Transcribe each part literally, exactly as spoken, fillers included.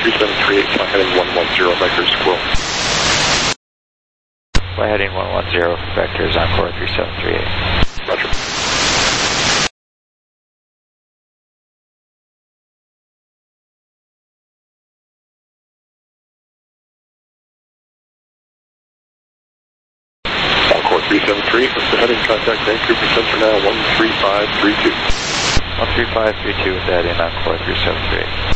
three seven three eight, fly heading one one zero, vector squirrel. Fly heading one one zero, vectors Encore three seven three eight. Roger. Encore three seven three, what's the heading? Contact Vancouver Center now, one three five three two. one three five three two with that in Encore three seven three eight.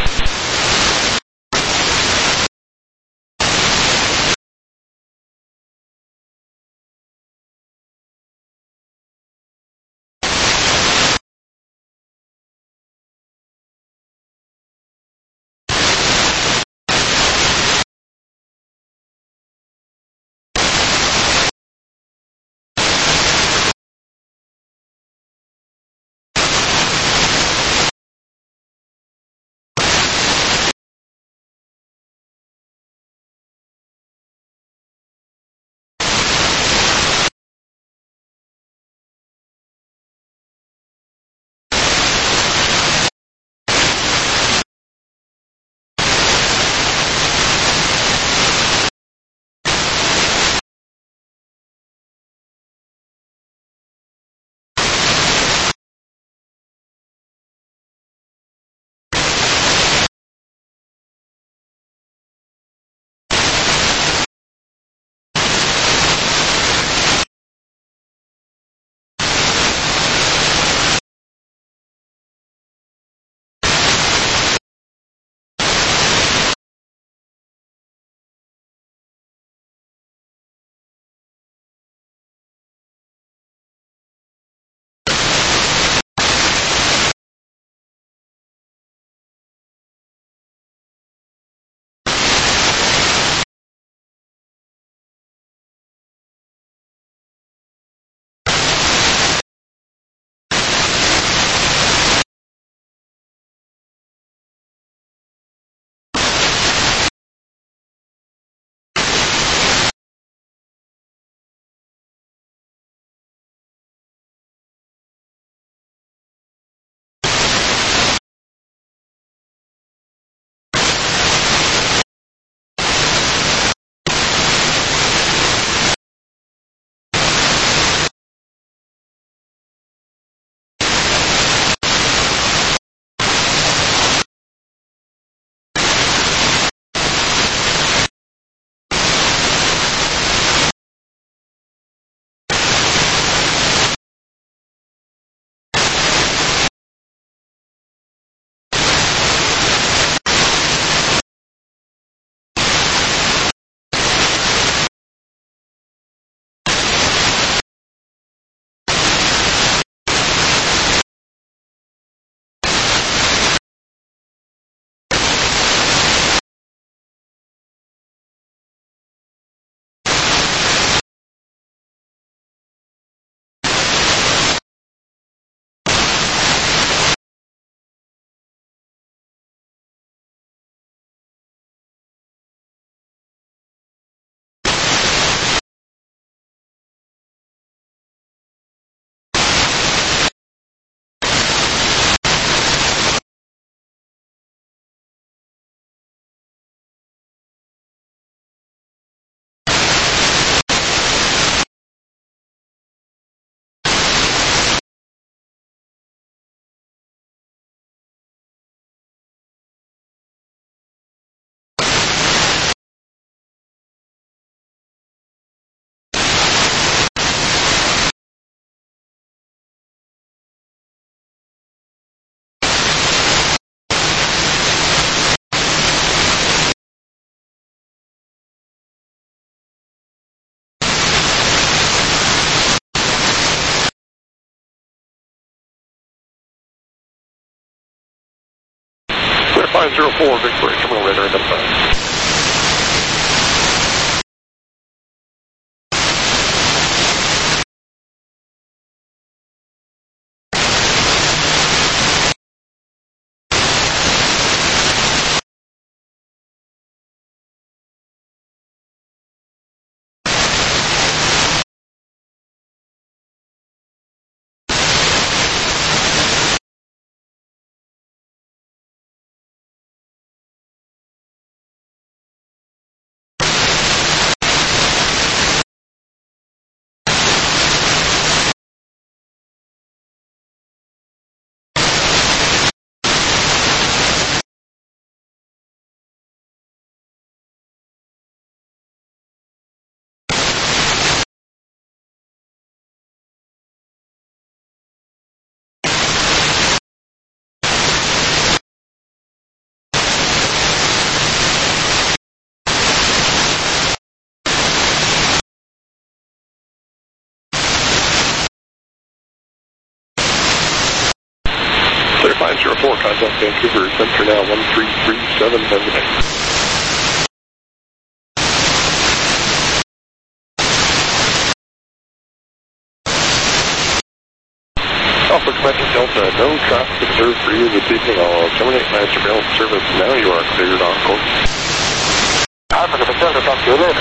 five zero four, Victoria, terminal radar identified. zero four, contact Vancouver Center now, one three three seven, Benjamin. Alpha Quebec Delta, no traffic observed for you this evening. I'll terminate my surveillance service. Now you are cleared on course. Alpha Quebec Delta, talk to you later.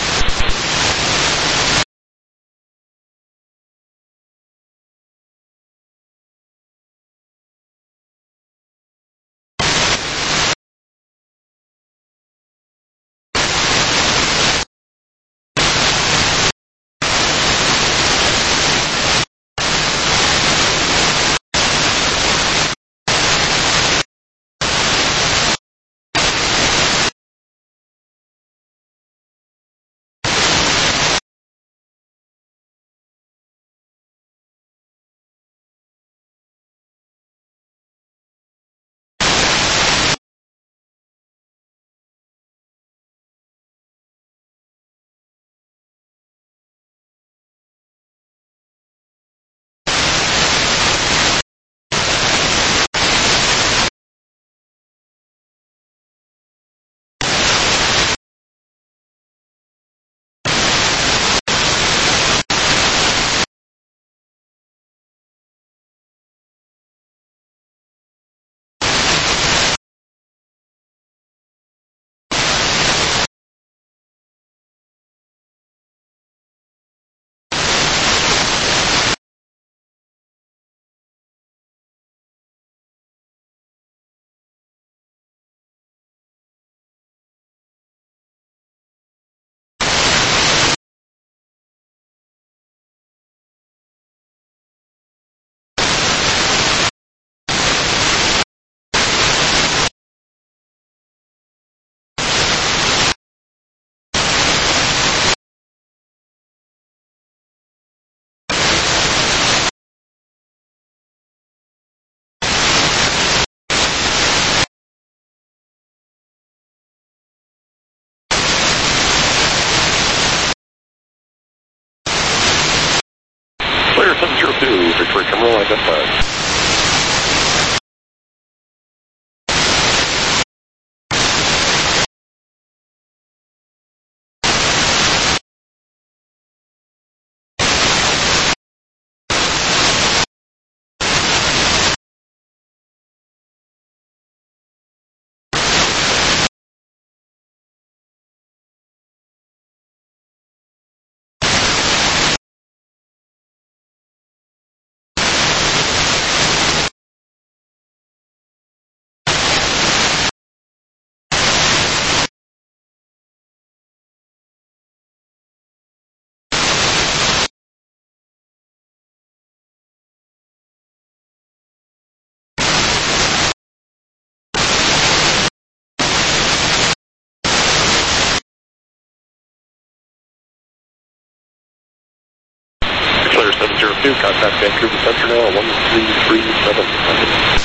Clear seven zero two, Victory Terminal identified. Clear seven zero two, contact Vancouver Center now, one three three seven.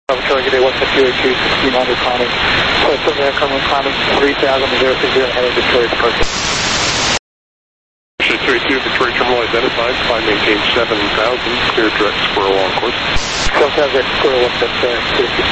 I'm going to get one fifty two, sixteen hundred climbing. Plus, over there, Cumberland climbing three thousand to zero six zero, heading Victoria Departure. three two, Victoria Terminal identified, climb maintain seven thousand, clear direct squirrel on course. seven thousand, squirrel up, that's uh, clear.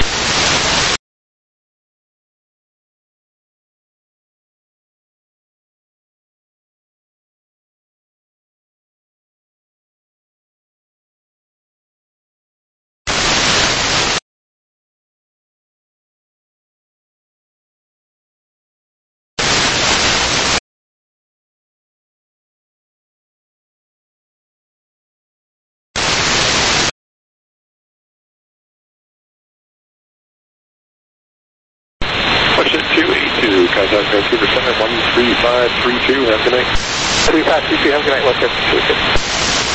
two eighty-two, contact Vancouver Center, one three five three two, have a good night. three five three two, have a good night, one seven two six.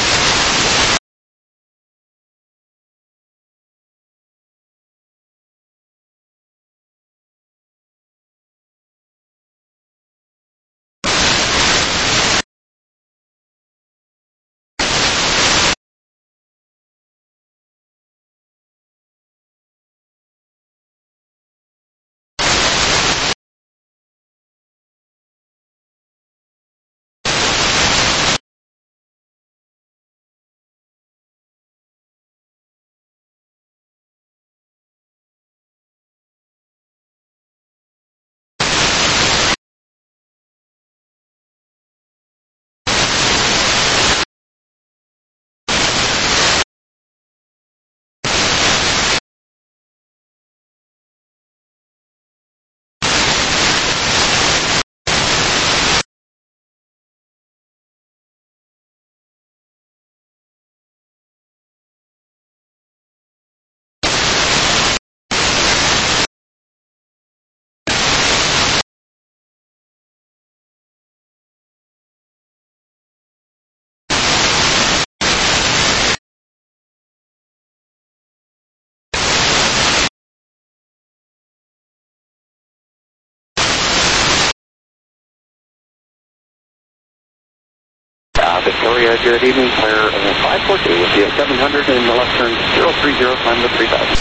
Uh, Victoria, good evening, clear uh, five four two with the seven hundred in the left turn zero three zero, climb to three thousand.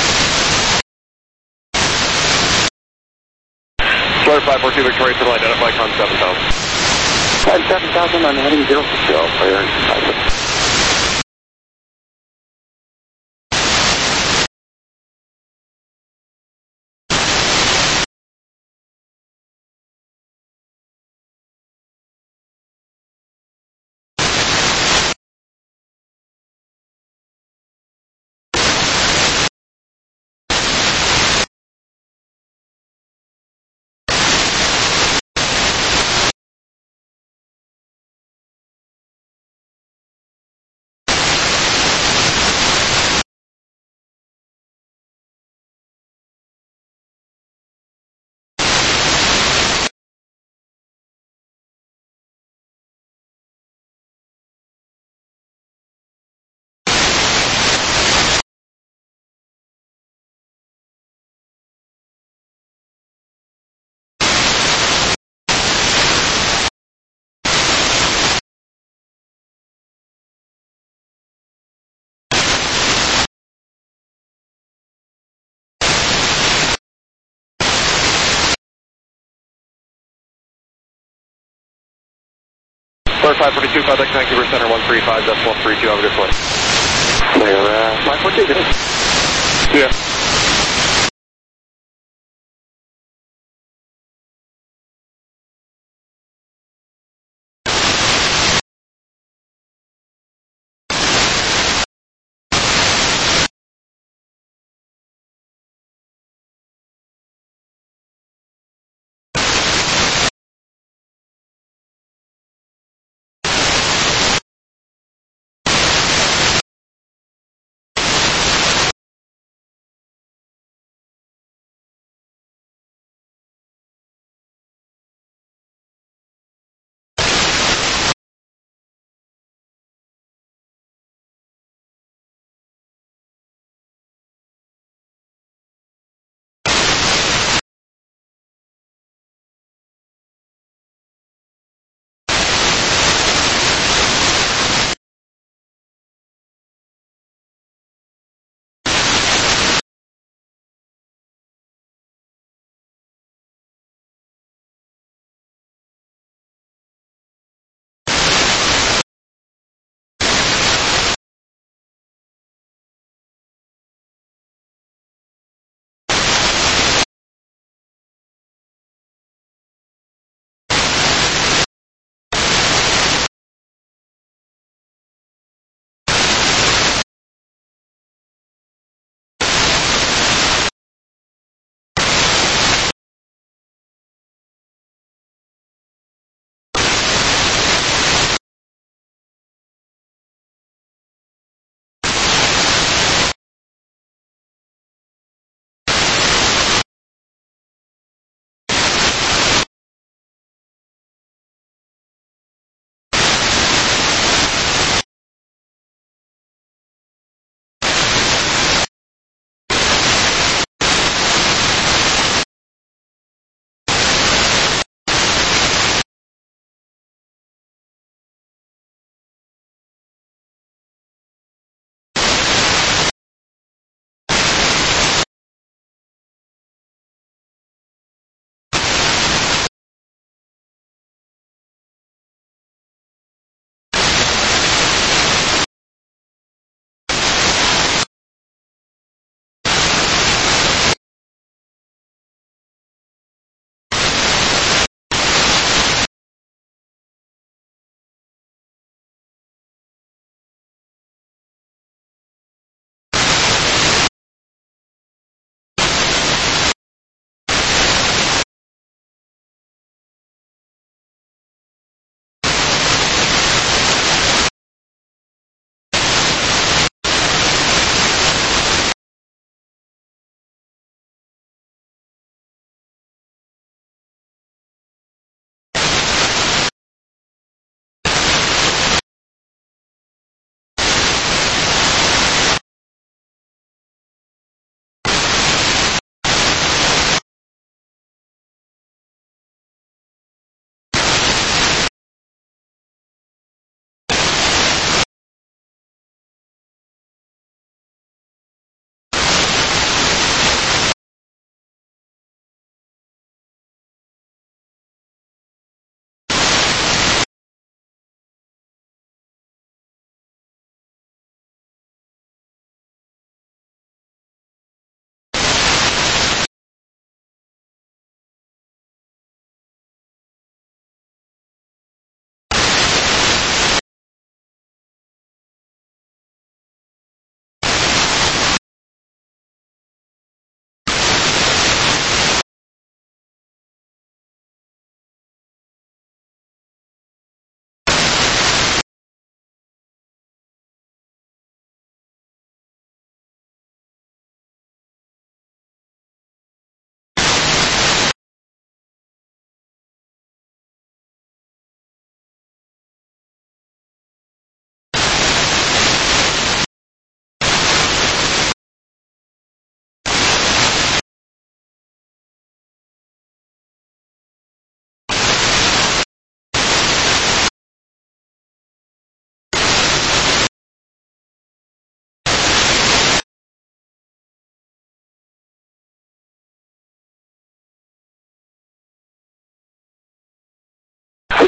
Flare five four two, Victoria Terminal identified, con seven thousand. Climb seven thousand, I'm heading zero six zero, clear five. Flare five four two, contact Vancouver Center, one three five decimal three two, have a good flight. Clear uh, five four two, good. Yeah.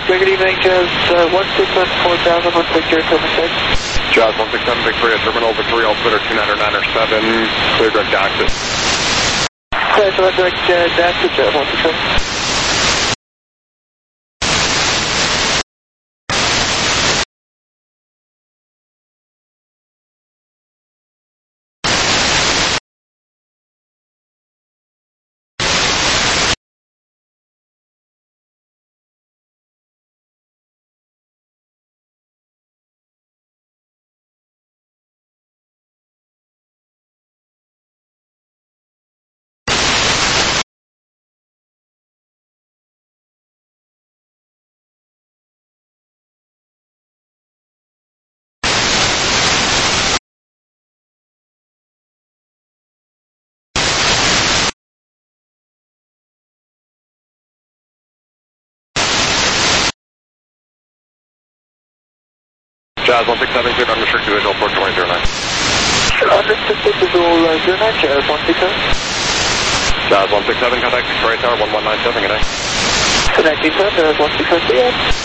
Good evening, Jazz uh, one six seven four thousand, one Victoria, Coleman six. Jazz one six seven Victoria Terminal, Victoria Altimeter two niner niner seven, clear direct access. Clear to direct uh, access, Jazz one six seven. Jazz one six seven, cleared unrestricted visual port twenty zero nine. Unrestricted visual uh, zero nine, Jazz one six seven. Jazz one six seven, contact Victoria Tower one one nine seven, good night. Good night, Jazz one six seven.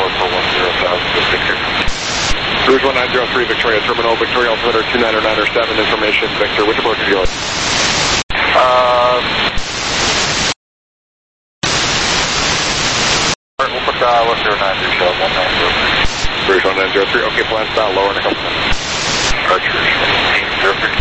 four for one zero thousand to Victor. Cruise one nine zero three Victoria Terminal, Victoria altimeter two nine nine seven, information, Victor, which approach are you going? Uh, we'll put uh, one zero nine zero, show, one nine zero three. Cruise one nine zero three, okay, plan style, lower in a couple minutes. Archer, eight zero three.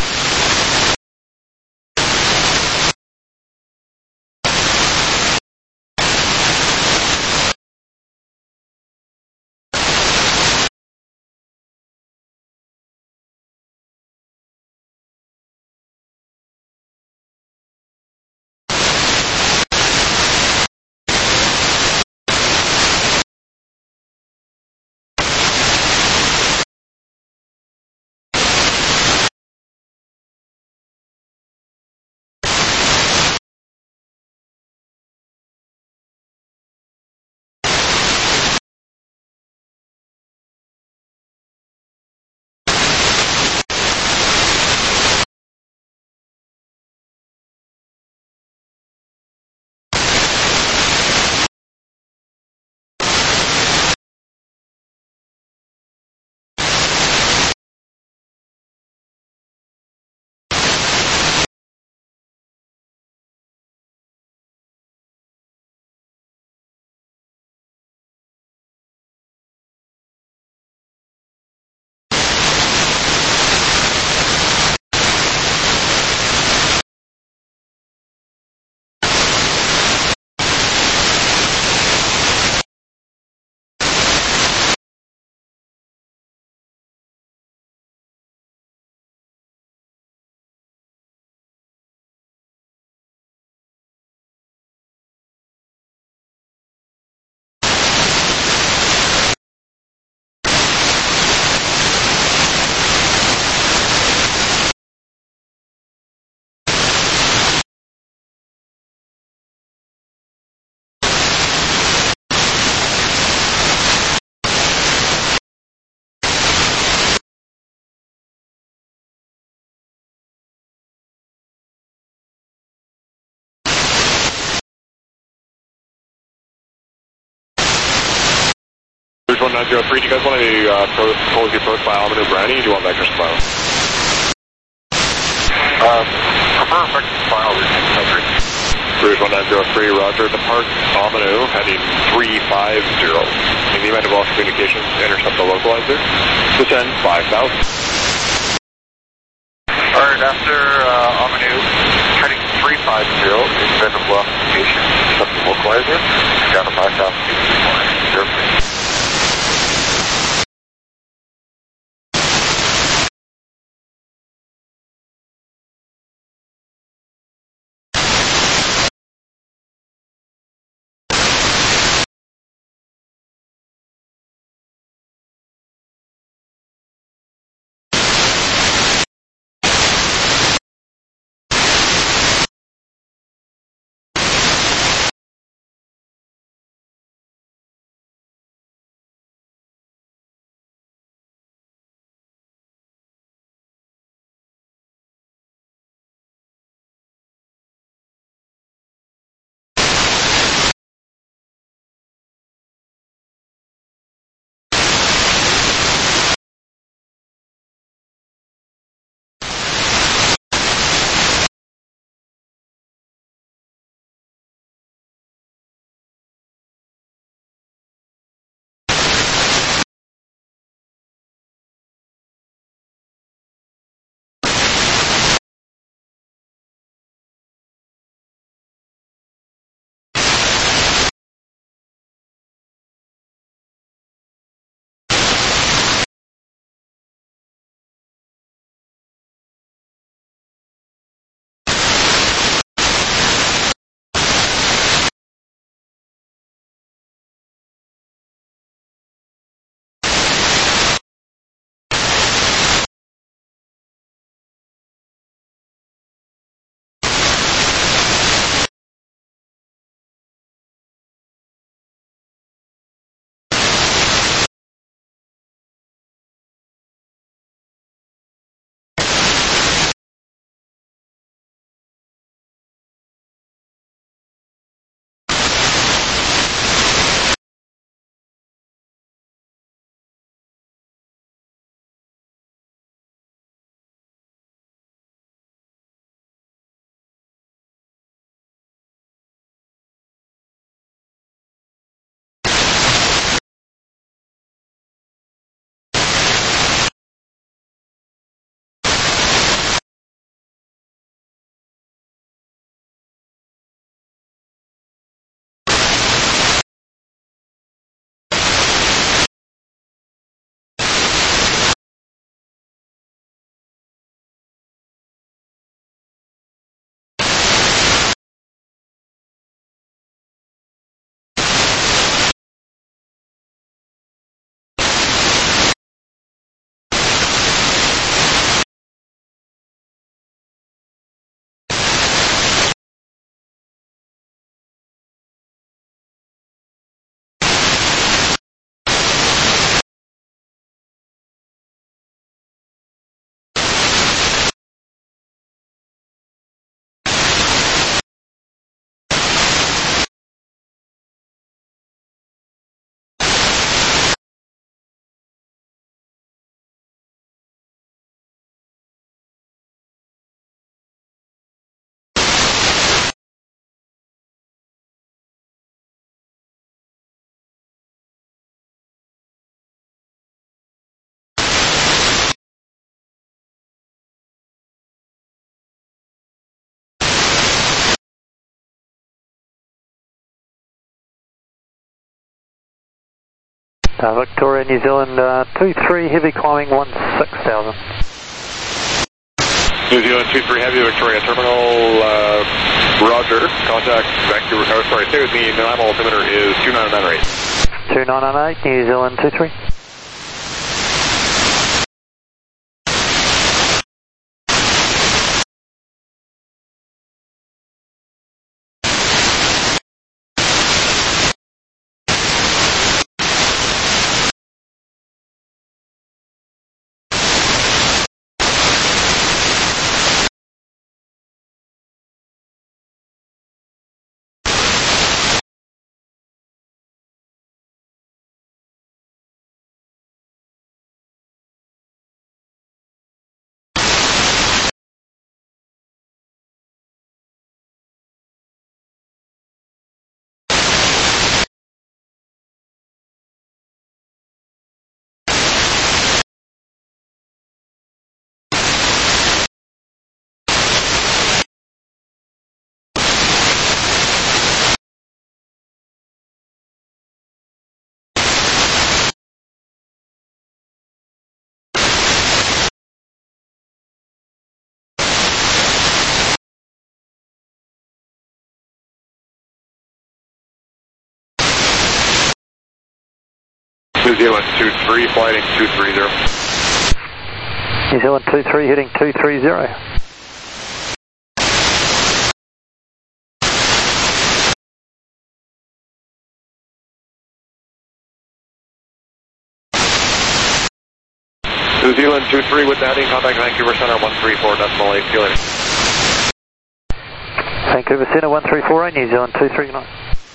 Cruise one nine zero three, do you guys want to uh, propose the approach by Almanu Brownie, or do you want vector spile? Uh, prefer vector spile, three. Cruise one nine zero three, roger, depart Almanu, heading three five zero. In the event of lost communications, intercept the localizer. Descend five thousand. Alright, after uh, Amanu, heading three five zero, in the event of lost communications, intercept the localizer, down to five thousand feet, zero three. Uh, Victoria, New Zealand, uh, two three, heavy climbing, one six thousand. New Zealand two three Heavy, Victoria Terminal, uh, Roger, contact Vancouver, oh sorry, stay with me, Nanaimo altimeter is two nine nine eight. two nine nine eight, New Zealand two three. New Zealand two three, flighting two three zero. New Zealand two three, heading two three zero. New Zealand two three with that, contact Vancouver Center one three four decimal eight, feeling. Vancouver Center one three four eight, New Zealand two three nine.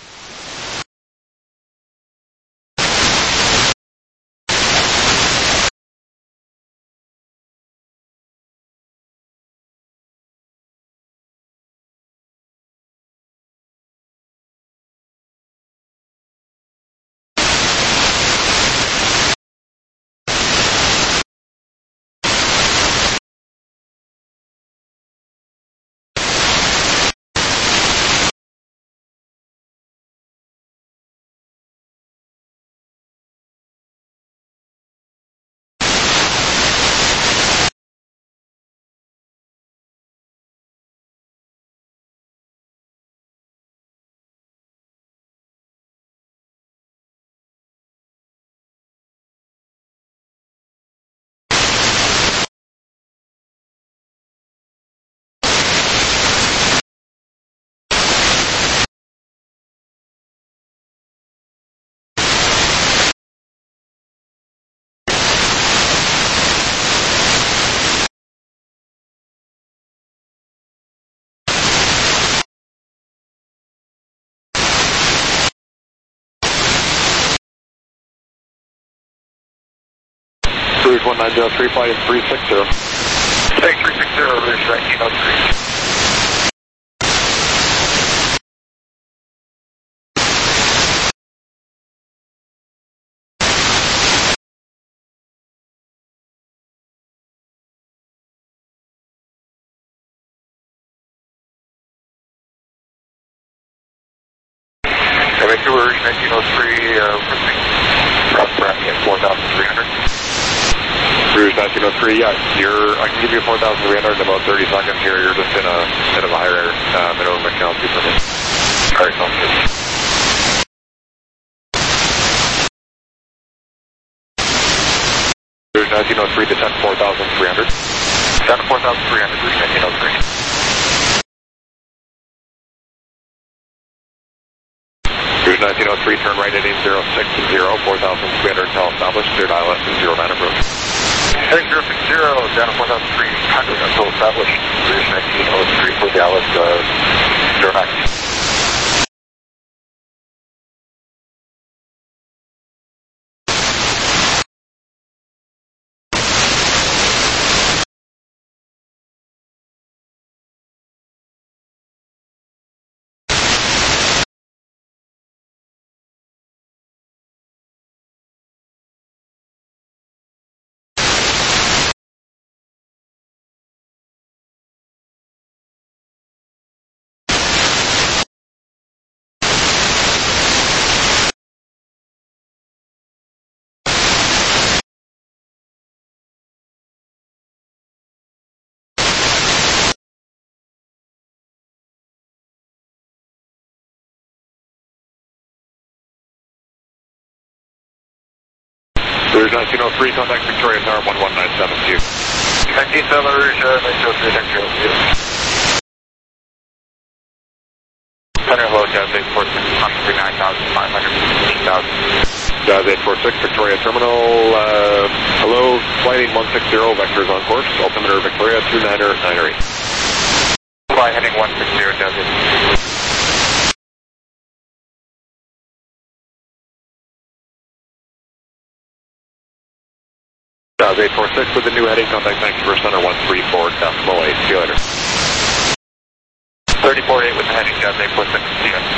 Cruise one nine zero three, flight three six zero. Take three six zero, Rouge nineteen oh three. Vancouver Rouge nineteen oh three, uh, cross Bradley at four thousand three hundred. Rouge nineteen oh three, yeah, you're, I can give you four thousand three hundred in about thirty seconds here. You're just in a bit of a higher uh, minimum altitude for me. Alright, sounds good. Rouge nineteen oh three, descend four thousand three hundred. Down to four thousand three hundred, Rouge nineteen oh three. Rouge nineteen oh three, turn right at eight zero six zero, four thousand three hundred until established, cleared I L S and zero nine approach. Heading zero six zero, down to four thousand three hundred until established, Rouge nineteen oh three for the I L S uh, zero nine. Rouge nineteen oh three, contact Victoria Tower one one nine seven to you. nineteen seven Rouge, nineteen oh three, thank you. Center hello, Jazz eight four six, one three nine thousand five hundred fifteen thousand. Jazz eight four six, Victoria Terminal, uh, hello, flight eight one six zero, vectors on course, altimeter Victoria two niner niner eight. Fly heading one six zero, Jazz eight. Jazz eight four six with the new heading, contact Vancouver Center one three four decimal eight, see you later. thirty-four eight with the heading, Jazz eight four six, see you.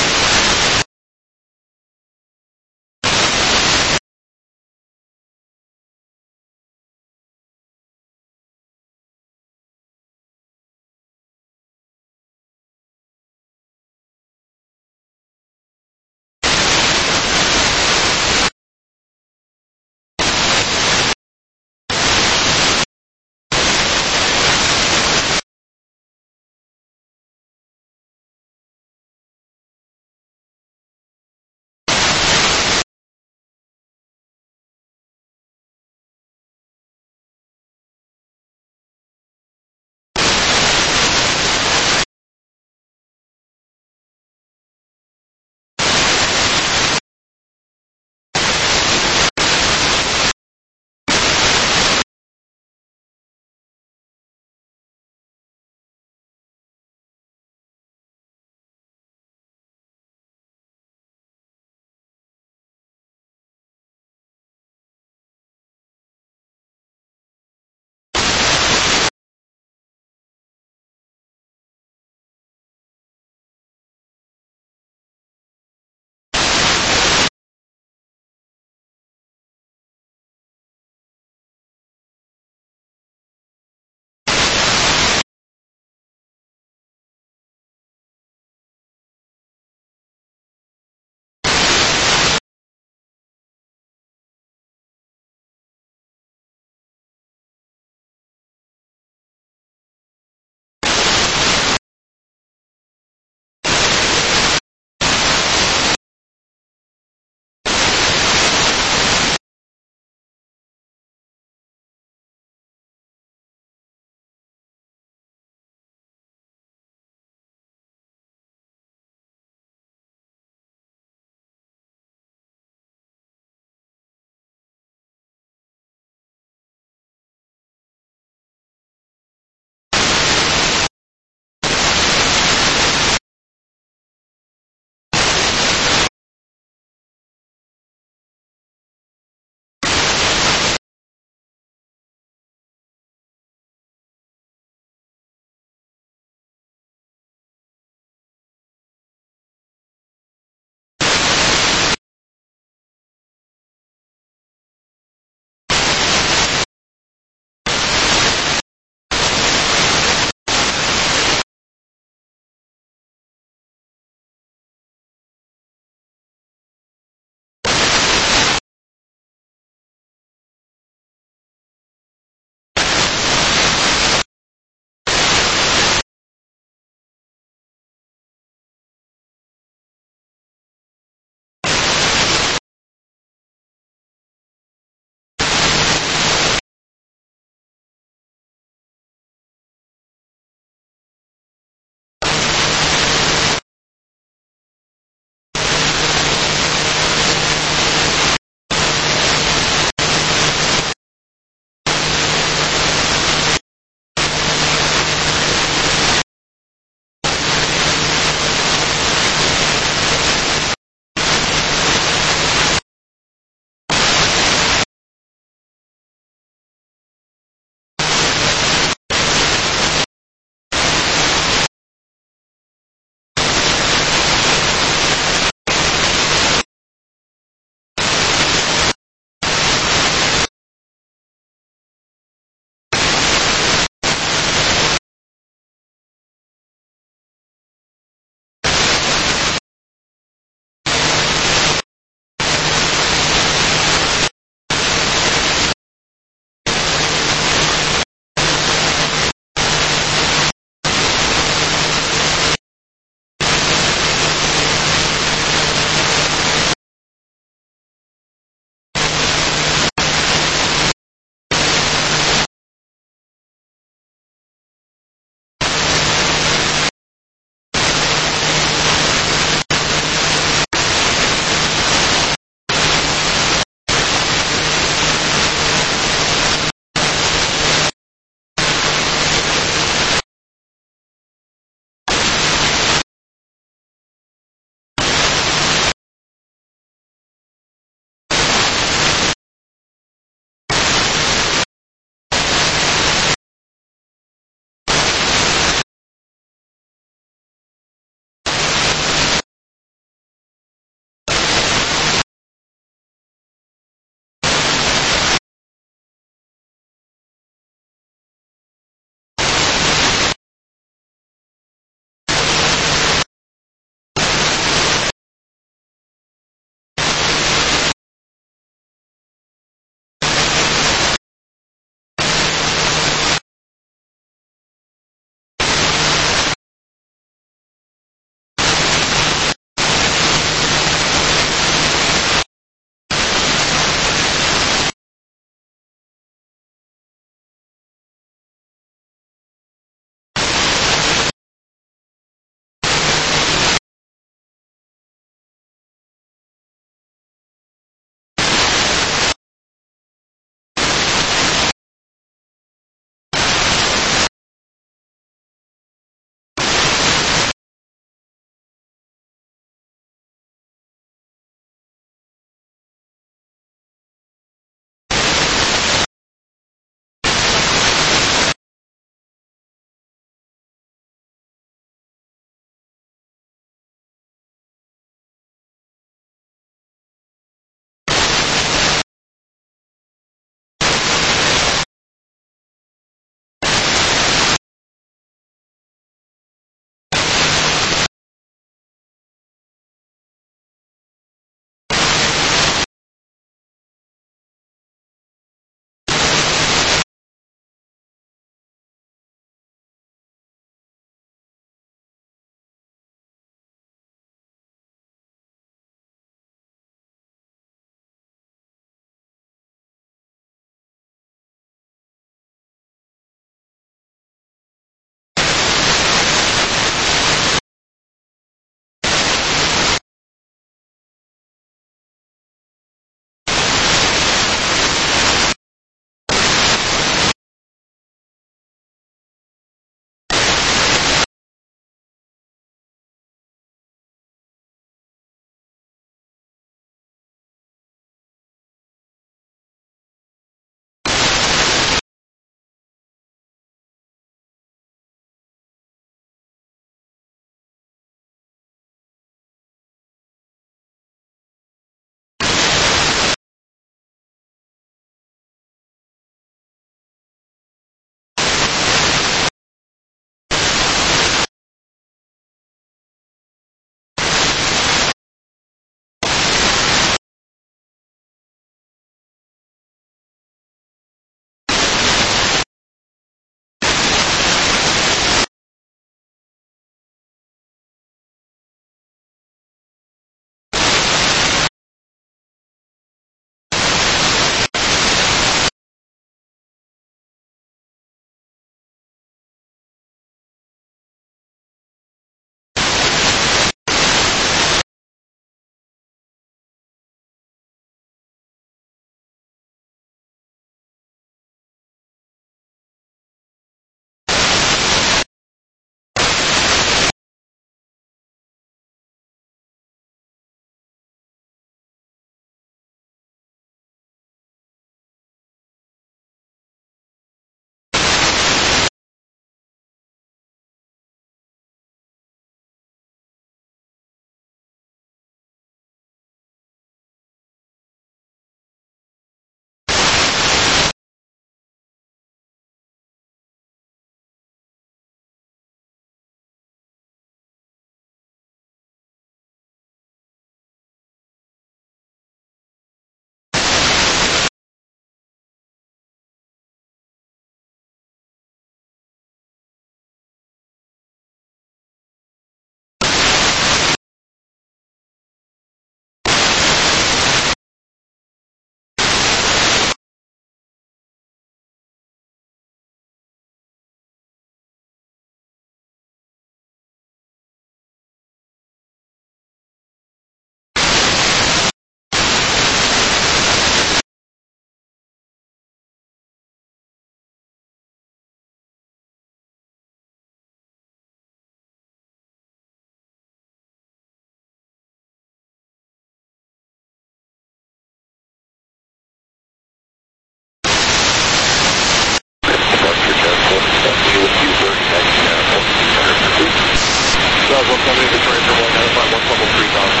London Victoria for one nine five one level three thousand.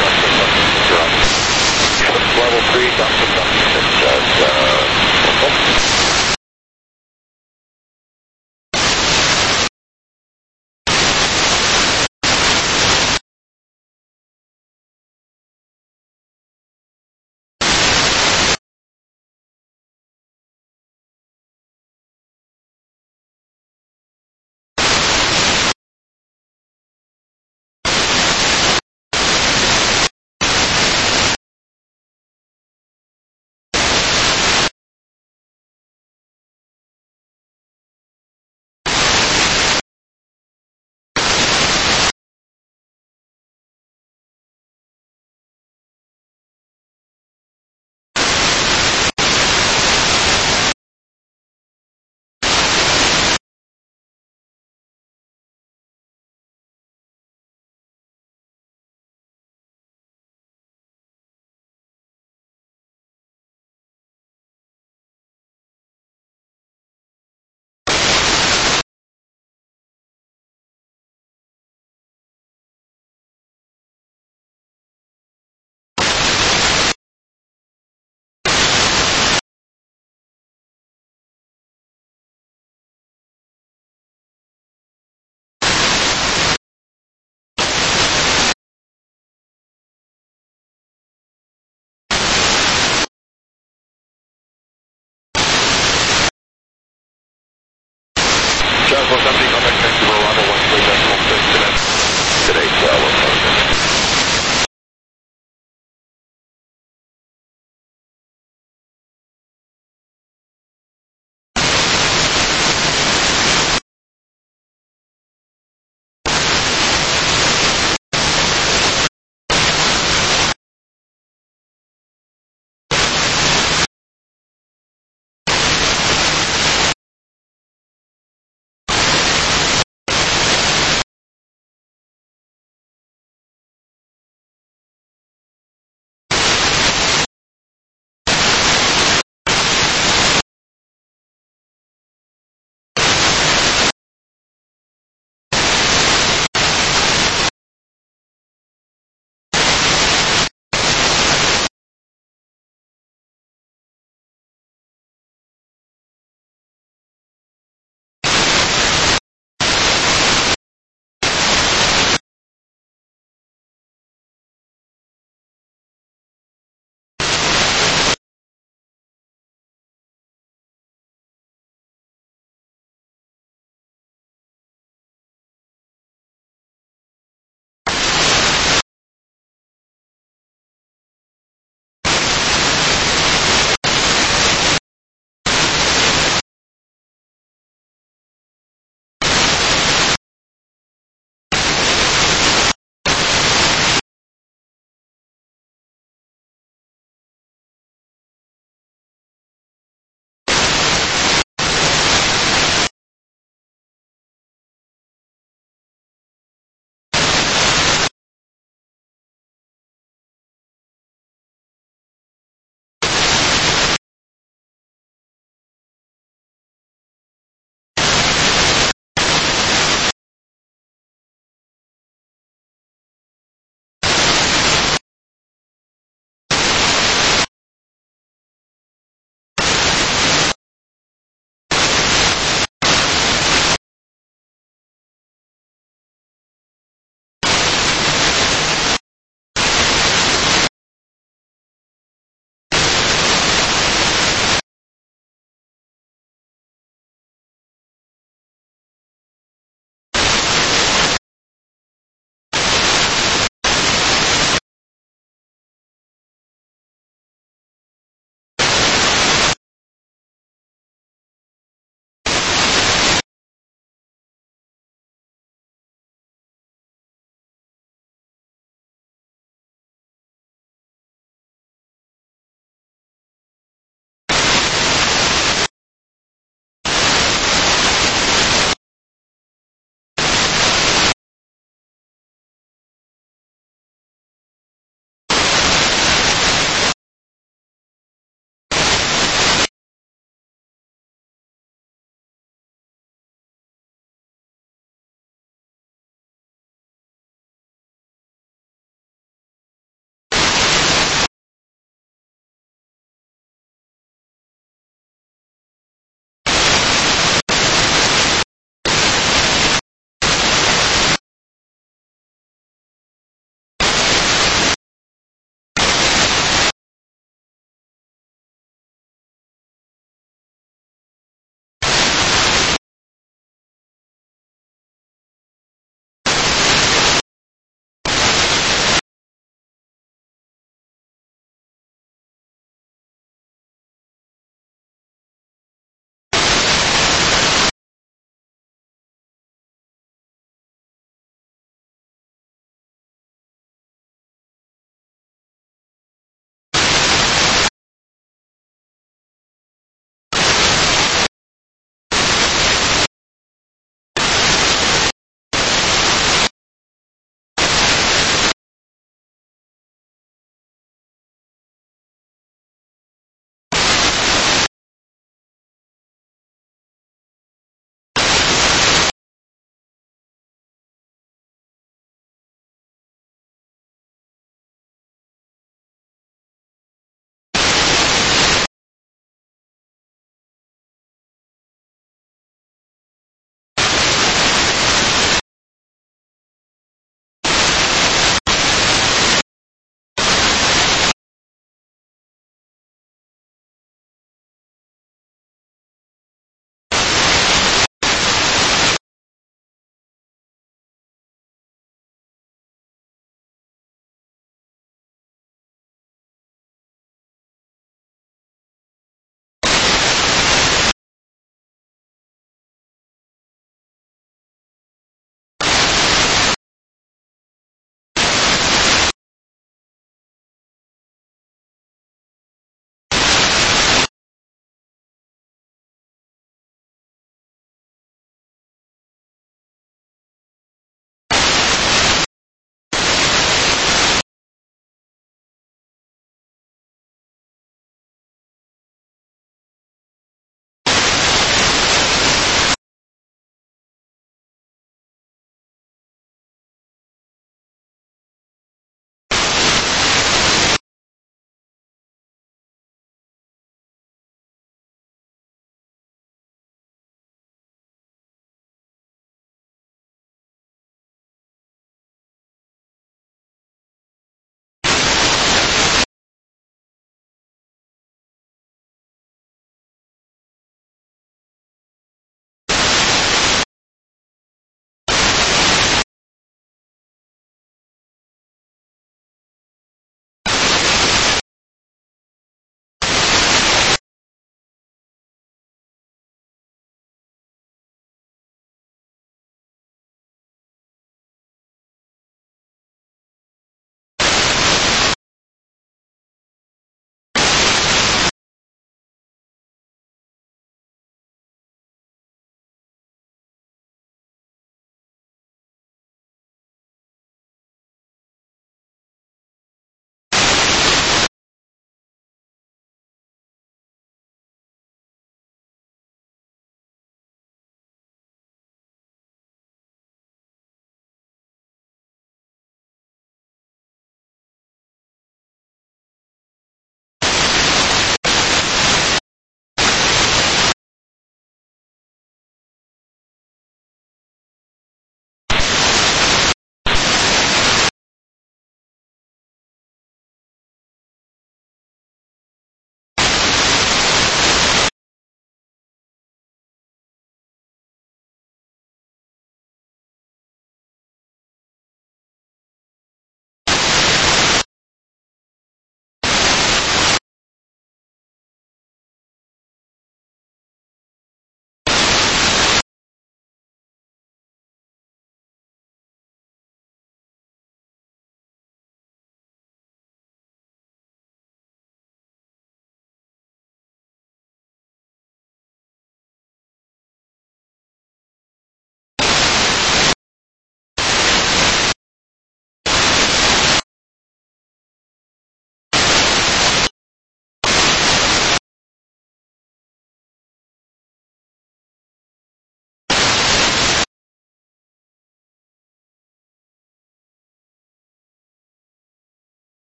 Level three thousand. Uh,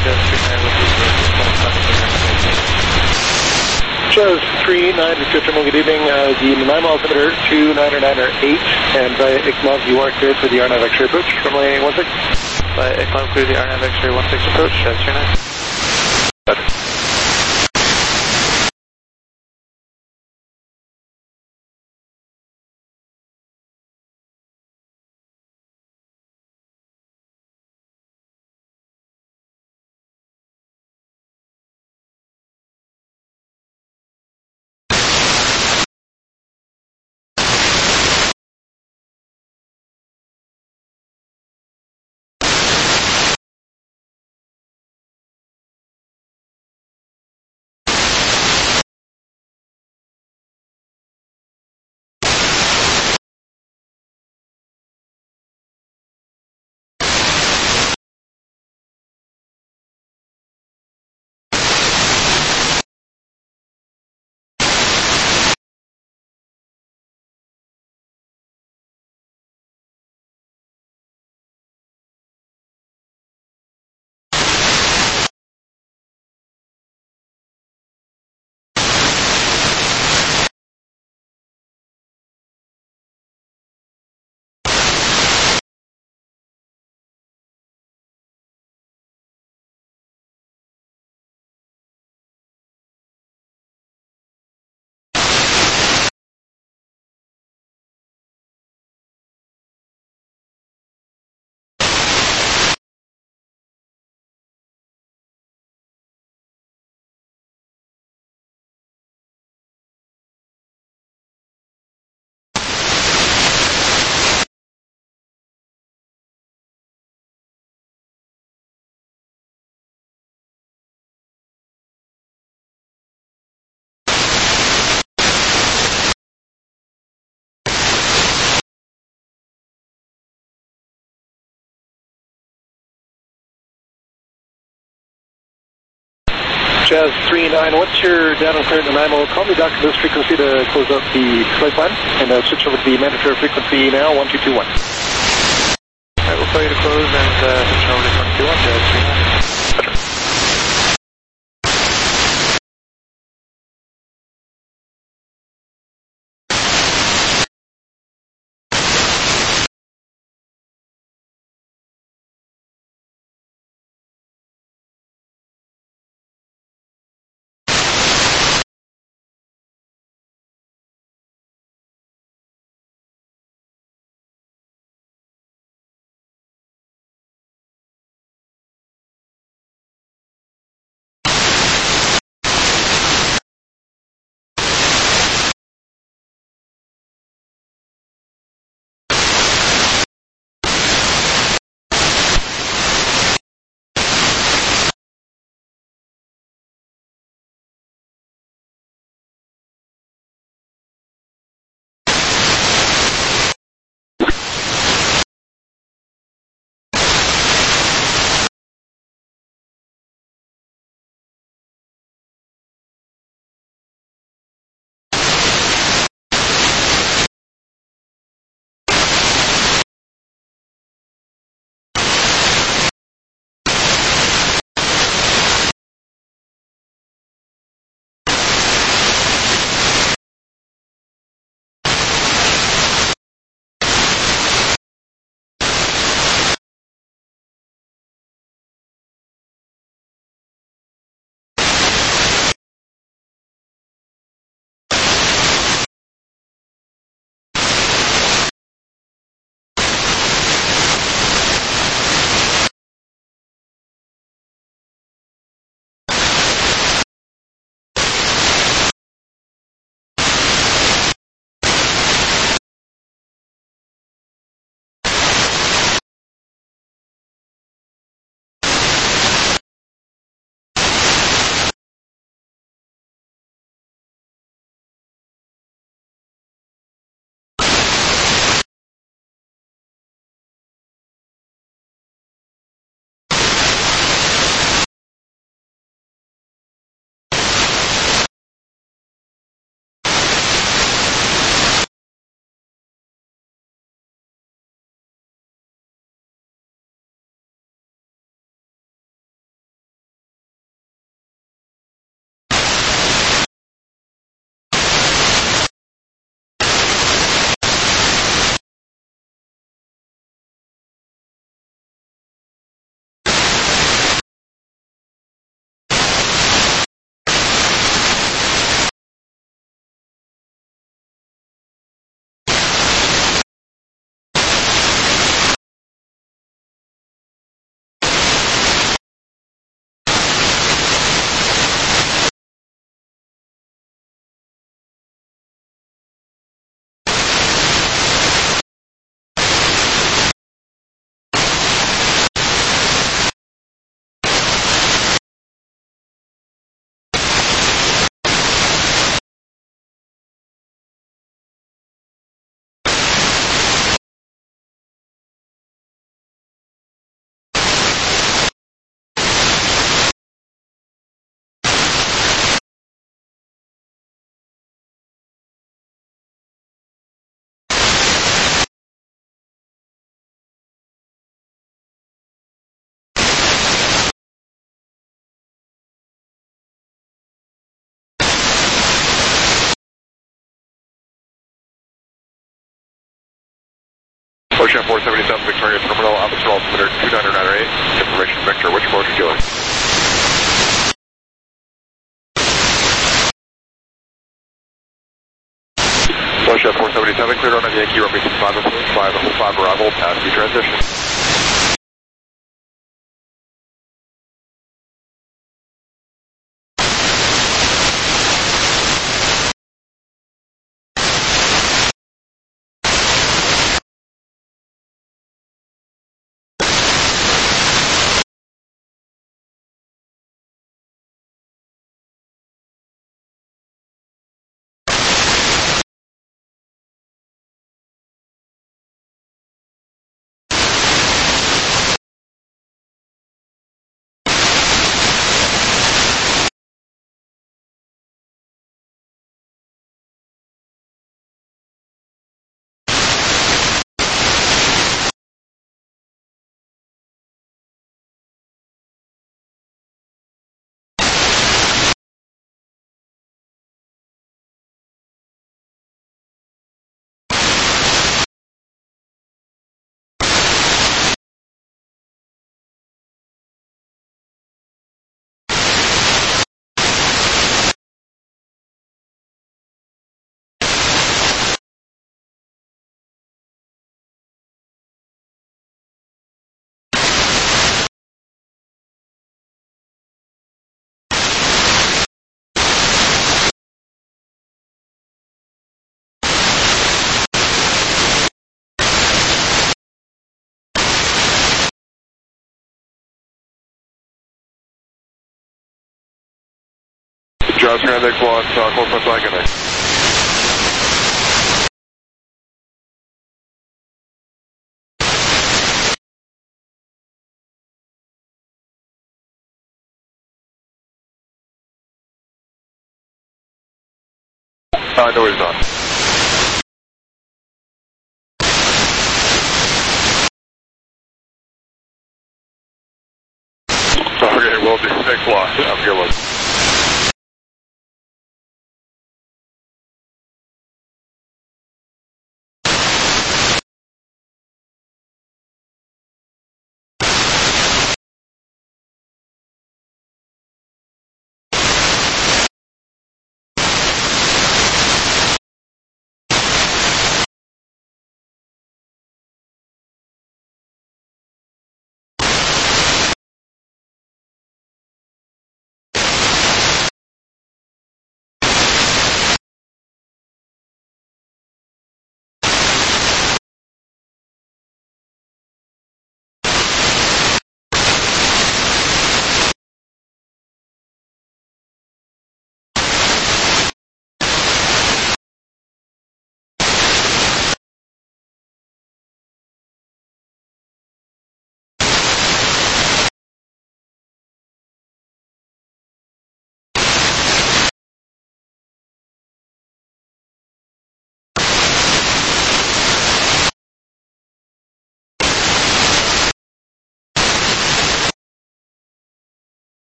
Jazz three nine, what is Jazz three nine, Victor Terminal, good evening. Uh, the nine mile altimeter, two nine nine eight, and via I C M O V, you are cleared for the R NAV X-ray approach, runway one six. Via I C M O V, clear the R NAV X-ray one six approach, Jazz three nine. Better. Jazz three nine, what's your down and clear to nine mile? Call me back to this frequency to close out the flight plan, and uh, switch over to the mandatory frequency now, one two two one. Alright, we'll call you to close and uh, switch over to one two one, Jazz three nine. Chef four seventy-seven, Victoria Terminal, opposite altimeter two nine nine eight. Information Victor, which mode are you doing? One Chef four seventy-seven, cleared on Yankee, runway two five approach, five, five arrival, pass the transition. Jaws Grand X one, uh, close my flag in there. Uh, no, he's not. Okay, we'll do. Thanks a lot. Have a good one.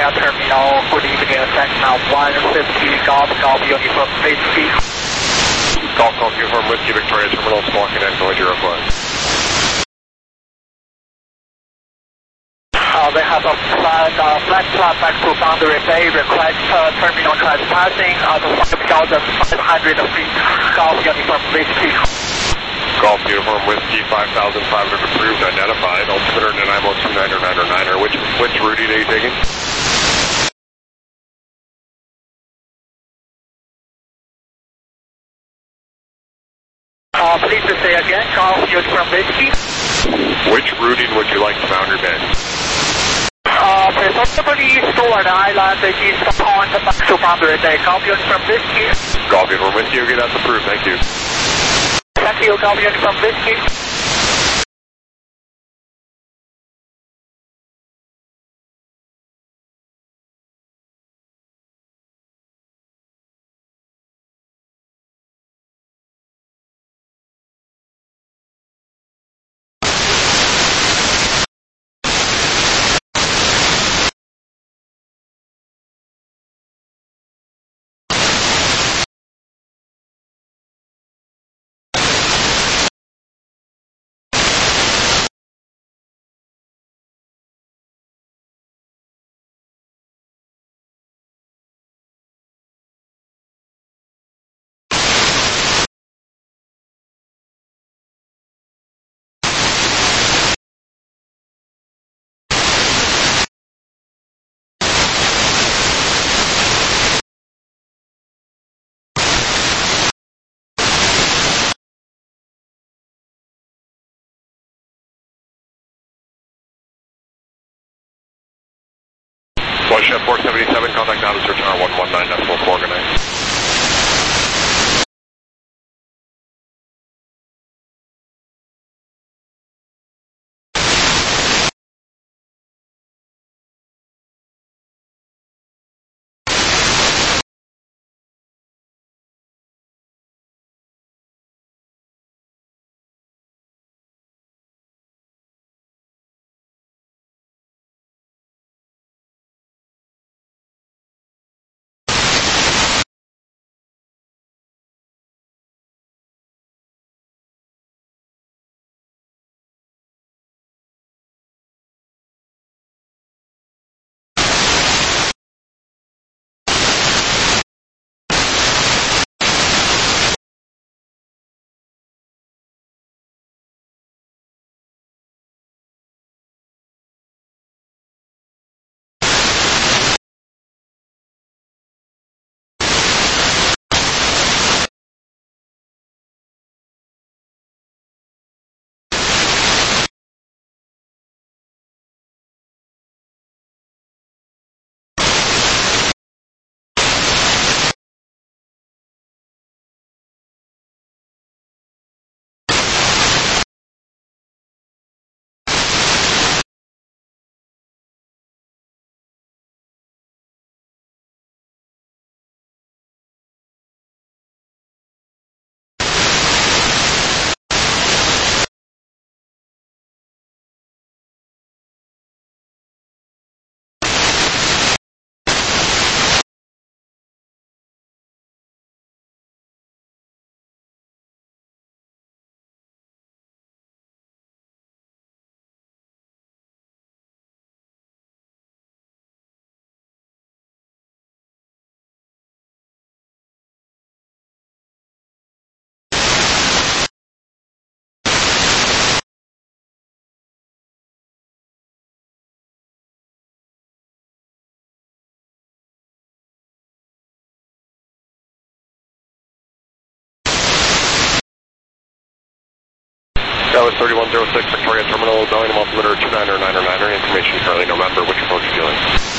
Victoria Terminal. Good evening, Cessna one fifty Golf, Golf Uniform Whiskey. Golf, Golf Uniform Whiskey, Victoria Terminal, small connect, noise your request. Uh, we have a flat, uh, flat flat back to boundary bay, request uh, terminal trespassing at five thousand five hundred feet, Golf Uniform Whiskey. Golf Uniform Whiskey, five thousand five hundred approved, identified, altimeter nine one two niner niner niner. Which, which routing are you taking? Uh, please say again, Golf Uniform Whiskey. Which routing would you like to boundary bay? Uh, preferably Stewart Island, east pond, back to boundary bay, Golf Uniform Whiskey. Golf Uniform Whiskey, okay, that's approved, thank you. Thank you, Golf Uniform Whiskey. One Chef four seventy-seven, contact out of search R one one nine decimal four, good night. Dallas thirty-one oh six, Victoria Terminal, Bellingham altimeter two niner niner niner, information currently November, which approach are you dealing?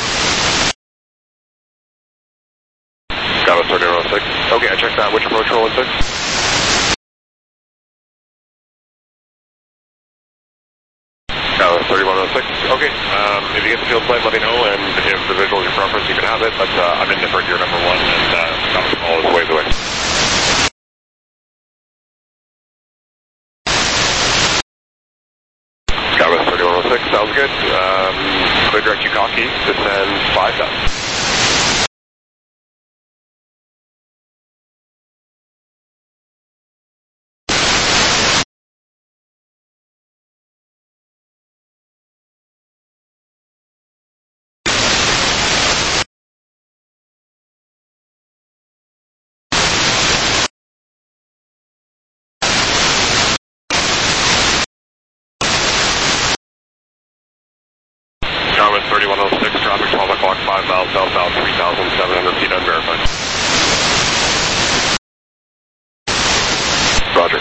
Dallas thirty-one oh six, okay, I checked that, which approach roll six? Dallas thirty-one oh six, okay, um, if you get the field plan, let me know, and if the visual is your preference, you can have it, but uh, I'm indifferent, you're number one, and uh, Dallas call is ways away. Sounds good. Um, clear direct Yukaki, descend five. five thousand. thirty-one oh six, traffic twelve o'clock, five miles southbound, three thousand seven hundred feet unverified. Roger.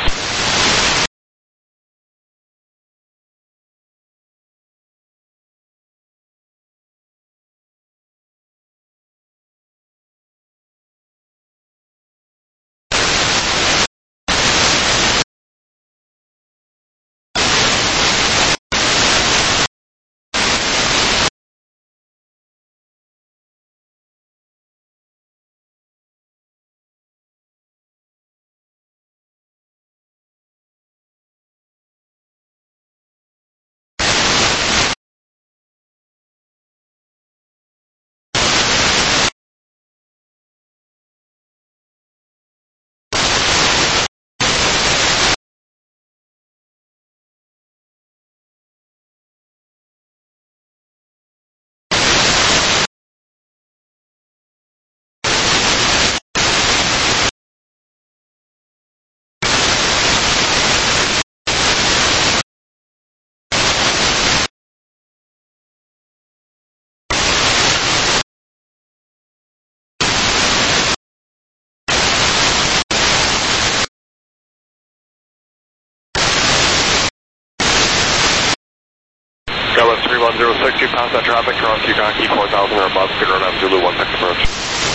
Dallas three one zero six, you pass that traffic, cross Yukaki four thousand or above, good road on Zulu one six approach.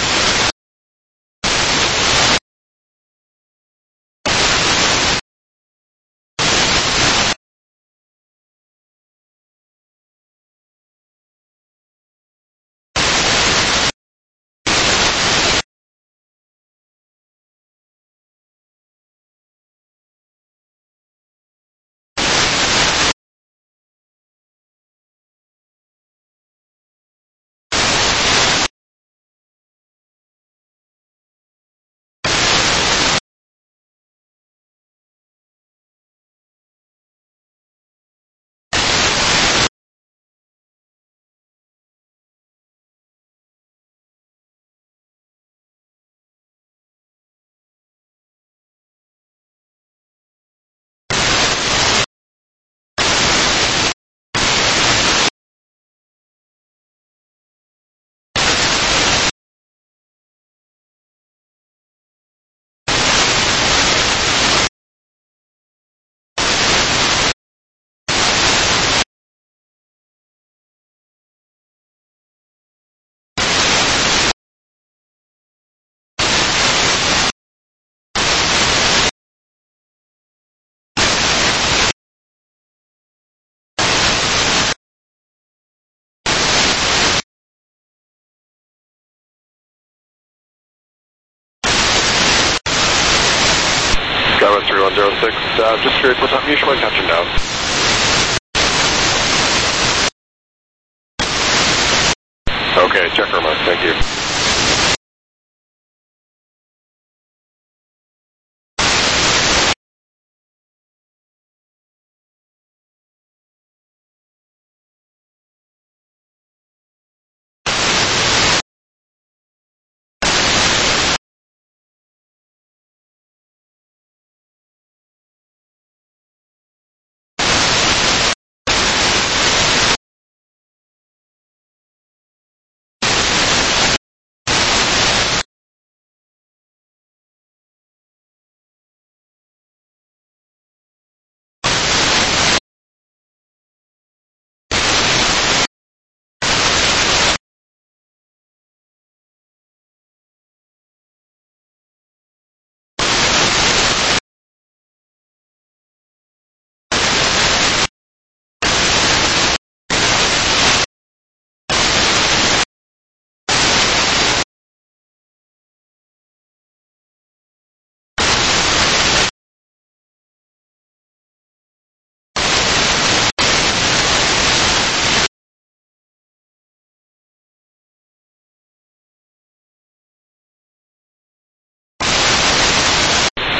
Dallas three one zero six, uh, just curious, what time you should mind touching down? Okay, check her mark, thank you.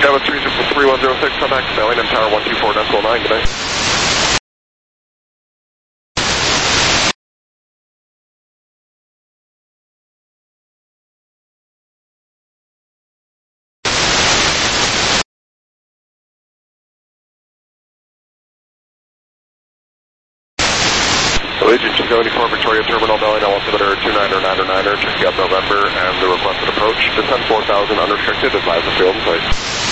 Yeah, with three one zero six, contact Stelling and Tower one two four decimal nine, good night. Allegiant two seventy-four Victoria Terminal, Belling altimeter two niner niner niner, checking out November and the requested approach. Descend four thousand unrestricted, advise the field in place.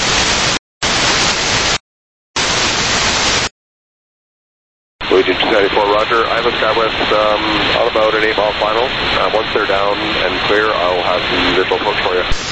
Allegiant two seventy-four, roger. I have a SkyWest um, on about an eight mile final. Uh, once they're down and clear, I'll have the visual approach for you.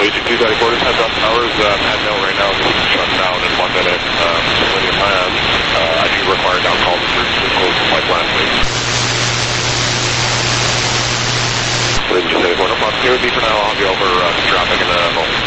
Agent two thirty-four, just heads up, towers um, at no right now, just shut down in one minute. Um, so when you land, uh, I do require down call to close the flight plan, please. Agent two thirty-four, no problem. Stay with me for now, I'll be over uh, traffic in a moment.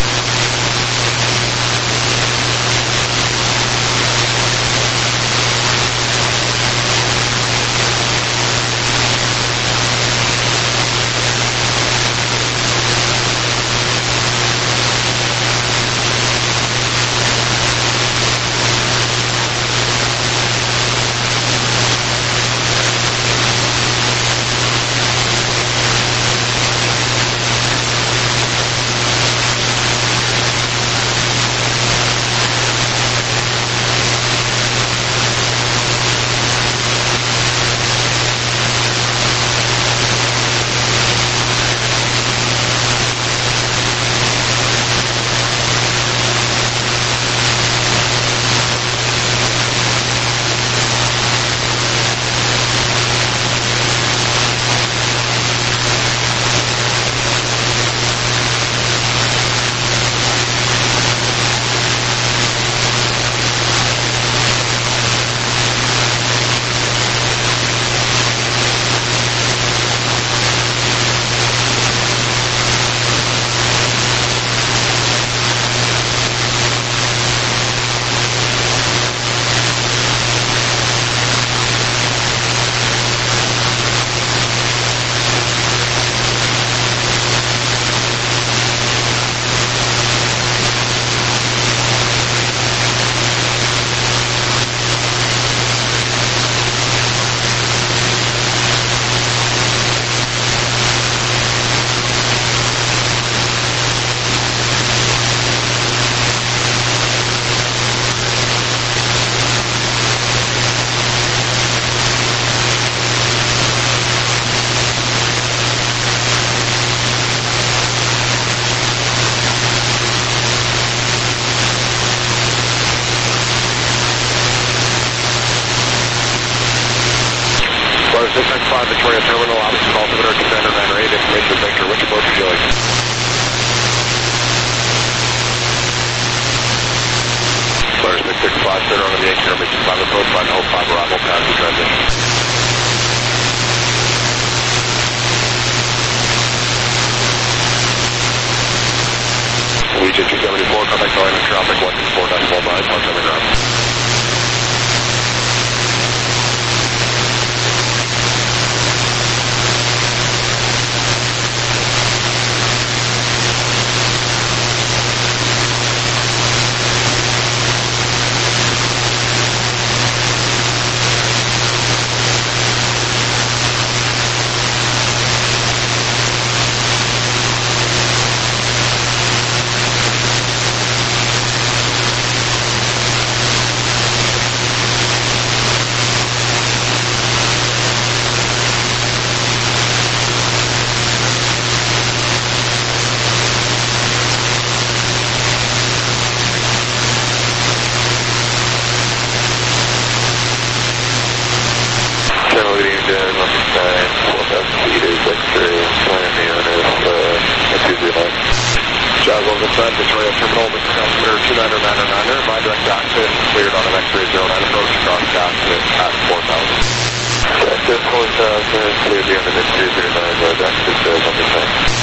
six six five Victoria Terminal, opposite altimeter, Commander nine eight, information vector, which approach would you like? Flare six six five, center on the eight, information five approach, five Hope five Bravo, pass the transition. Legion two seventy-four, contact line and traffic one six four nine four nine, one seven ground. Victoria Terminal, Mister Customer two nine nine nine nine, my direct access cleared on an X-ray zero nine approach across access at four thousand. Access four thousand, cleared the end of X-ray zero nine, road access zero one percent.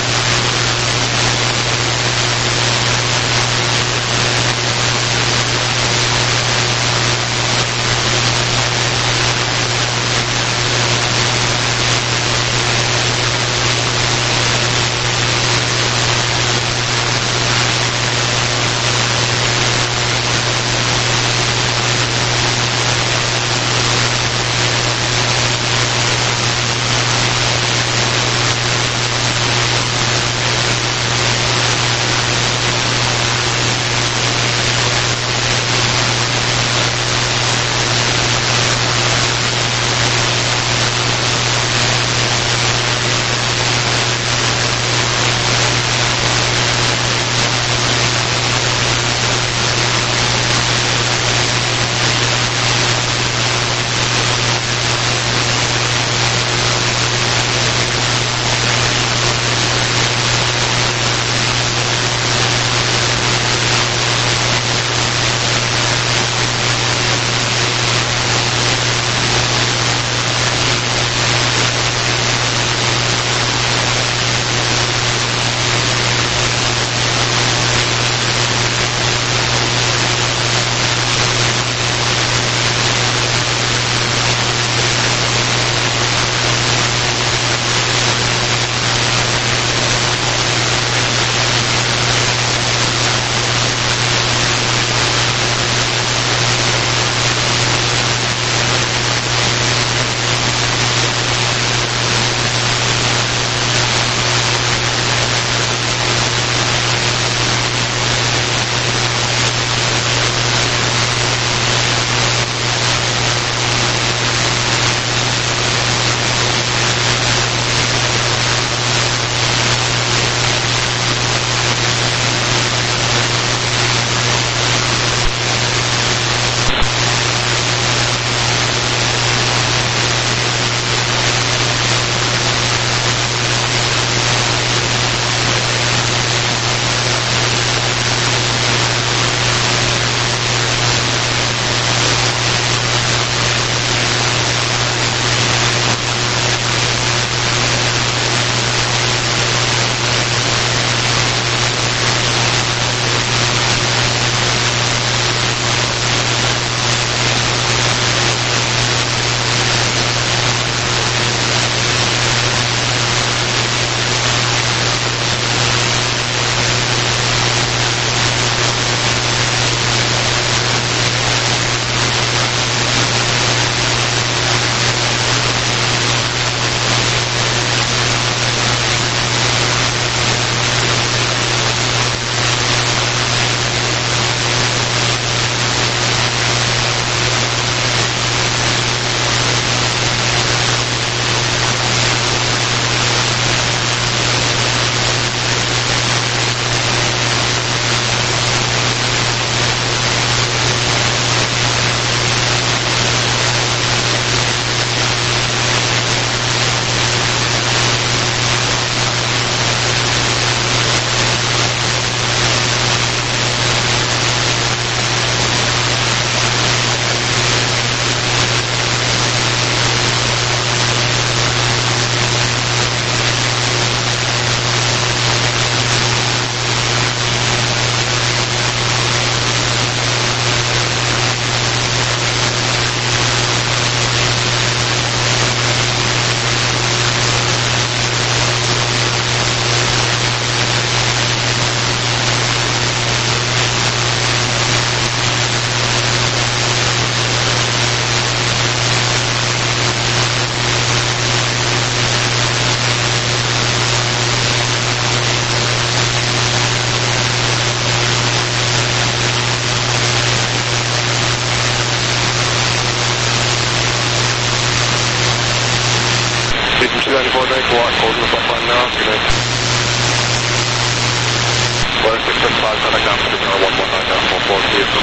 Contact officer, tower one one nine decimal four, vehicle.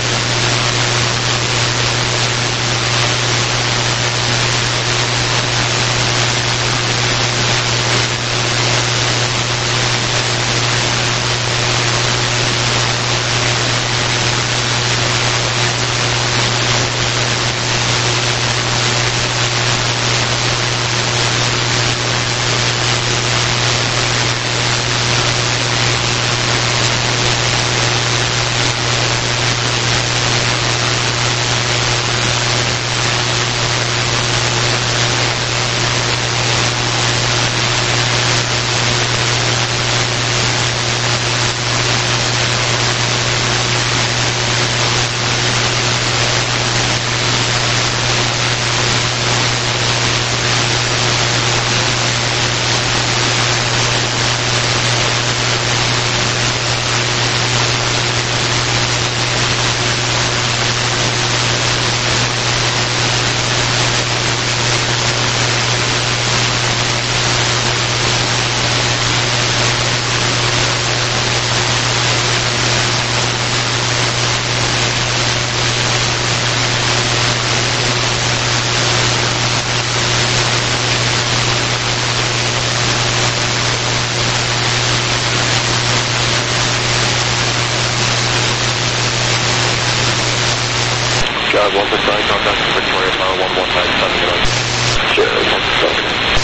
Jazz one six nine, contact Victoria Tower one one nine, sending it on. Jazz one six nine.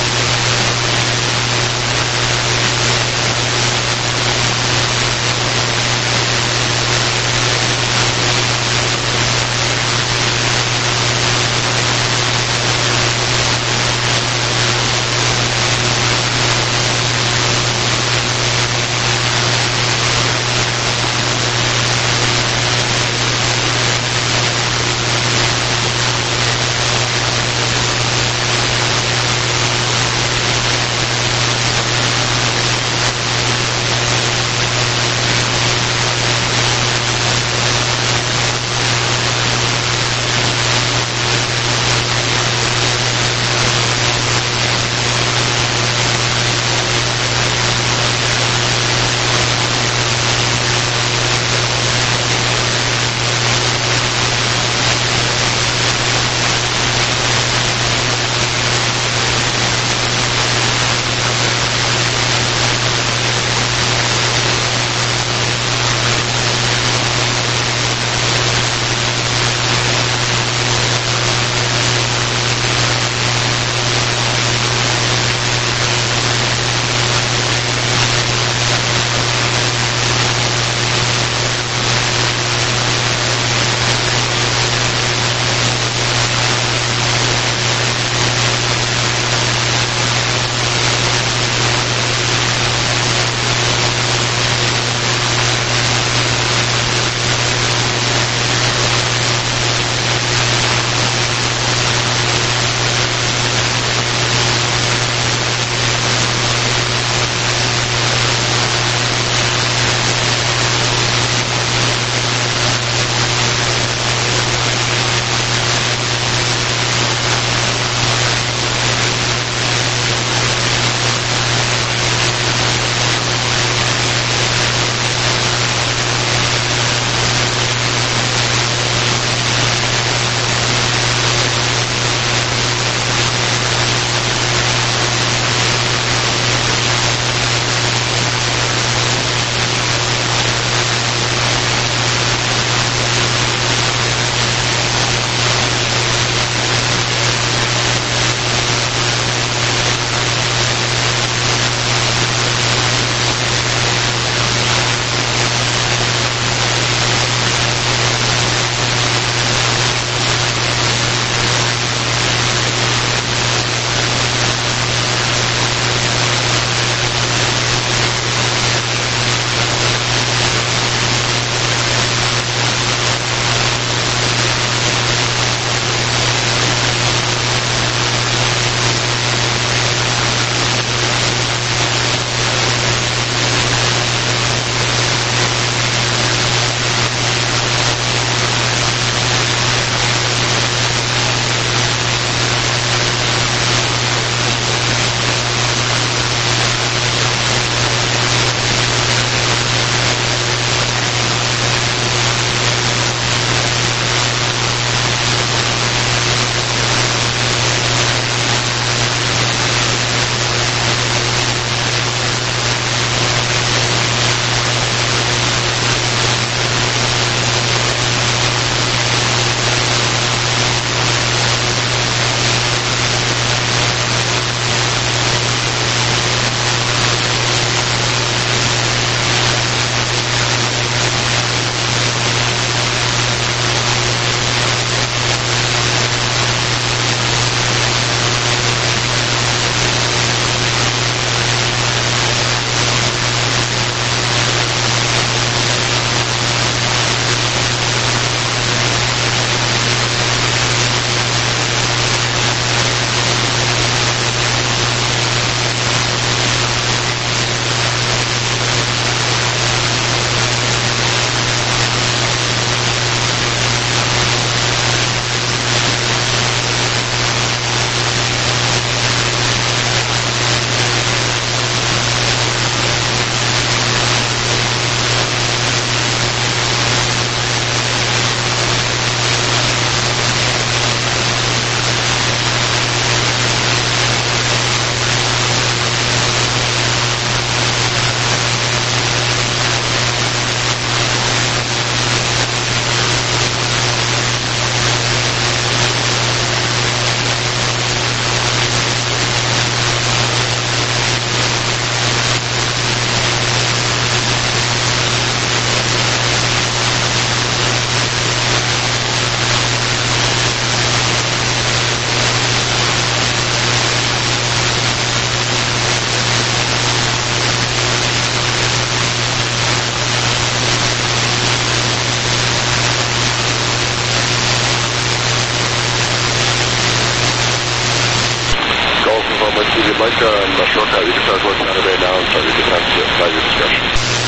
then uh, shortcut, you can start towards Center Bay now and start your descent at your discretion.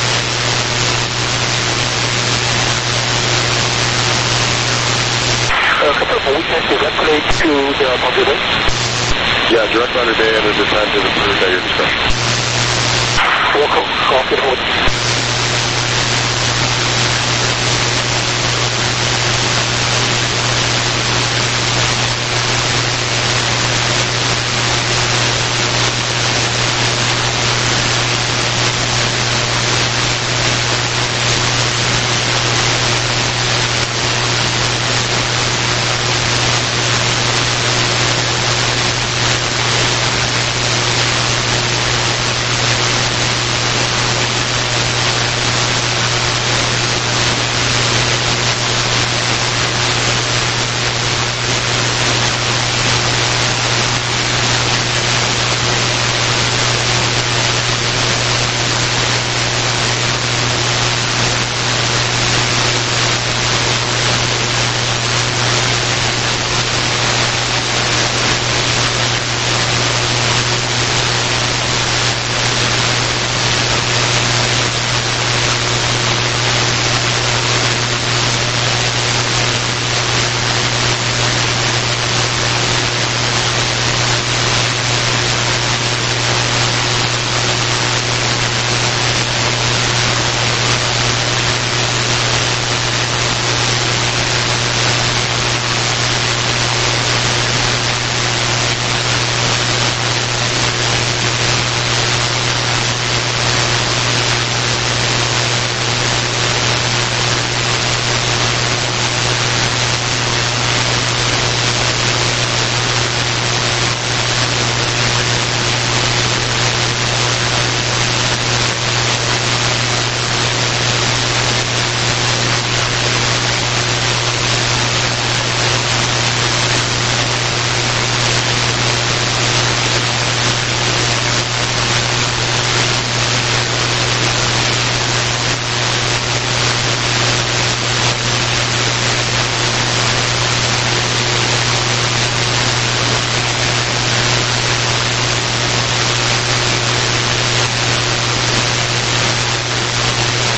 Uh, confirm, we can directly to the boundary bay? Yeah, direct boundary bay and a descent to the cruise at your discretion. Welcome, I'll get hold.